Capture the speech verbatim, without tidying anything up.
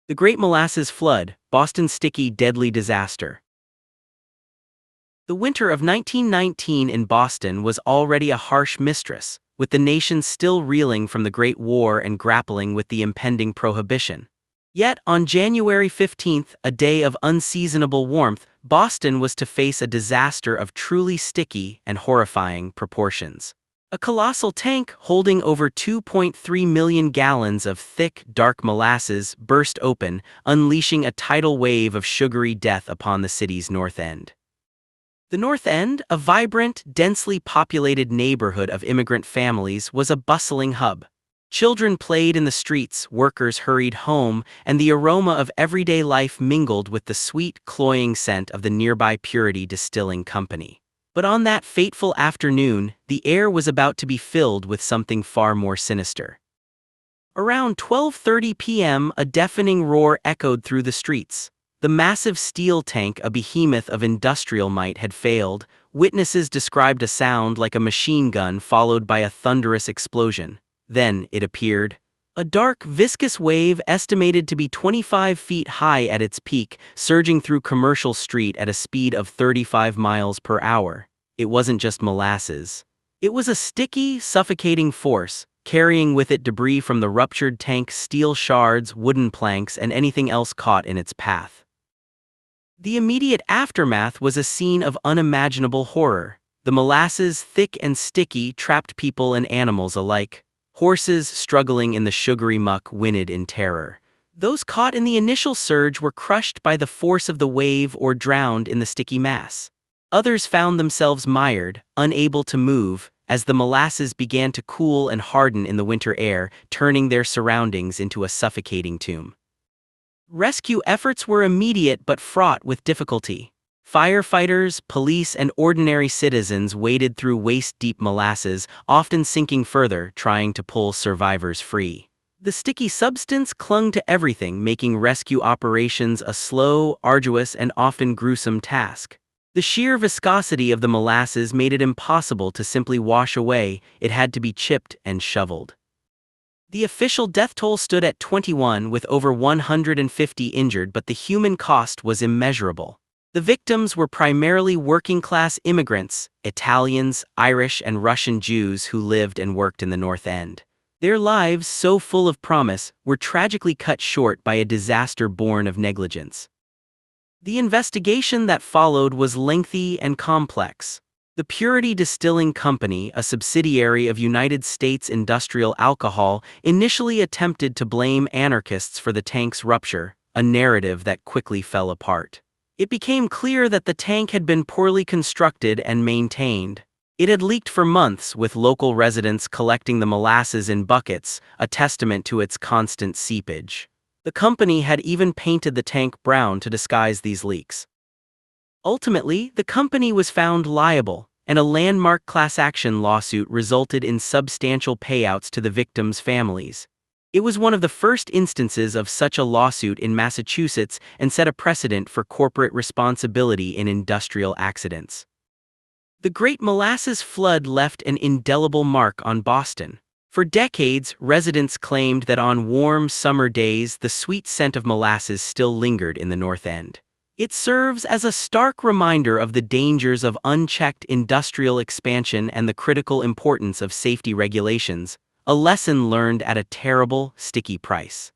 The Great Molasses Flood, Boston's Sticky Deadly Disaster. The winter of nineteen nineteen in Boston was already a harsh mistress, with the nation still reeling from the Great War and grappling with the impending prohibition. Yet, on January fifteenth, a day of unseasonable warmth, Boston was to face a disaster of truly sticky and horrifying proportions. A colossal tank holding over two point three million gallons of thick, dark molasses burst open, unleashing a tidal wave of sugary death upon the city's North End. The North End, a vibrant, densely populated neighborhood of immigrant families, was a bustling hub. Children played in the streets, workers hurried home, and the aroma of everyday life mingled with the sweet, cloying scent of the nearby Purity Distilling Company. But on that fateful afternoon, the air was about to be filled with something far more sinister. Around twelve thirty p m, a deafening roar echoed through the streets. The massive steel tank, a behemoth of industrial might, had failed. Witnesses described a sound like a machine gun followed by a thunderous explosion. Then it appeared. A dark, viscous wave estimated to be twenty-five feet high at its peak, surging through Commercial Street at a speed of thirty-five miles per hour. It wasn't just molasses. It was a sticky, suffocating force, carrying with it debris from the ruptured tank, steel shards, wooden planks, and anything else caught in its path. The immediate aftermath was a scene of unimaginable horror. The molasses, thick and sticky, trapped people and animals alike. Horses struggling in the sugary muck whinnied in terror. Those caught in the initial surge were crushed by the force of the wave or drowned in the sticky mass. Others found themselves mired, unable to move, as the molasses began to cool and harden in the winter air, turning their surroundings into a suffocating tomb. Rescue efforts were immediate but fraught with difficulty. Firefighters, police, and ordinary citizens waded through waist-deep molasses, often sinking further, trying to pull survivors free. The sticky substance clung to everything, making rescue operations a slow, arduous, and often gruesome task. The sheer viscosity of the molasses made it impossible to simply wash away. It had to be chipped and shoveled. The official death toll stood at twenty-one, with over one hundred fifty injured, but the human cost was immeasurable. The victims were primarily working-class immigrants, Italians, Irish, and Russian Jews who lived and worked in the North End. Their lives, so full of promise, were tragically cut short by a disaster born of negligence. The investigation that followed was lengthy and complex. The Purity Distilling Company, a subsidiary of United States Industrial Alcohol, initially attempted to blame anarchists for the tank's rupture, a narrative that quickly fell apart. It became clear that the tank had been poorly constructed and maintained. It had leaked for months, with local residents collecting the molasses in buckets, a testament to its constant seepage. The company had even painted the tank brown to disguise these leaks. Ultimately, the company was found liable, and a landmark class action lawsuit resulted in substantial payouts to the victims' families. It was one of the first instances of such a lawsuit in Massachusetts and set a precedent for corporate responsibility in industrial accidents. The Great Molasses Flood left an indelible mark on Boston. For decades, residents claimed that on warm summer days the sweet scent of molasses still lingered in the North End. It serves as a stark reminder of the dangers of unchecked industrial expansion and the critical importance of safety regulations, a lesson learned at a terrible, sticky price.